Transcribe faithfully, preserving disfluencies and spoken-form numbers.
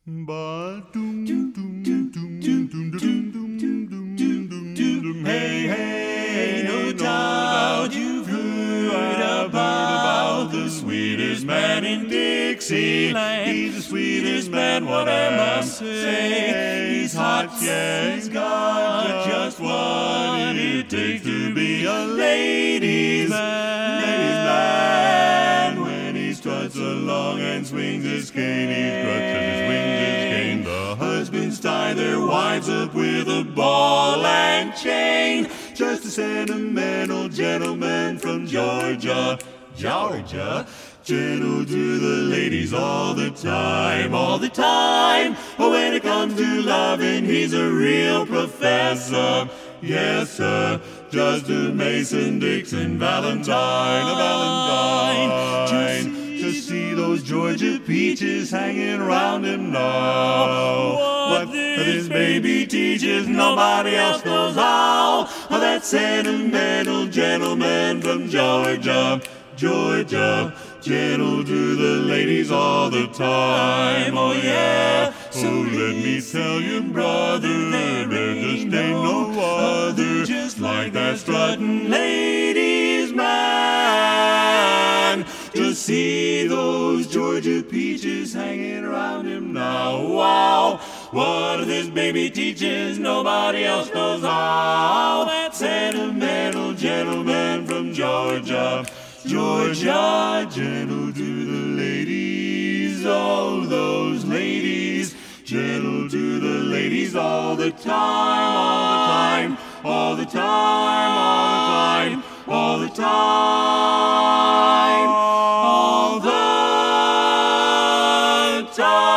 Hey, hey, no doubt you've heard about the sweetest man in Dixieland. He's the sweetest man, what I must say. He's hot, yeah, he's got just what it takes to be a ladies' man. Ladies' man. When he struts along and swings his cane, he struts and he swings his cane. The husbands tie their wives up with a ball and chain. Just a sentimental gentleman from Georgia, Georgia. Gentle to the ladies all the time, all the time. Oh, when it comes to loving, he's a real professor. Yes, sir, just a Mason Dixon Valentine, a Valentine. Just see those Georgia peaches hanging around him now. What this baby teaches, nobody else knows how. Oh, that sentimental gentleman from Georgia, Georgia. Gentle to the ladies all the time, oh yeah. So let me tell you, brother, there just ain't no other just like that strutting ladies' man. Just see those Georgia peaches hanging around him now. Wow, what this baby teaches, nobody else knows how. That sentimental gentleman from Georgia, Georgia, gentle to the ladies, all those ladies, gentle to the ladies all the time, all the time, all the time, all the time, all the time, all the time.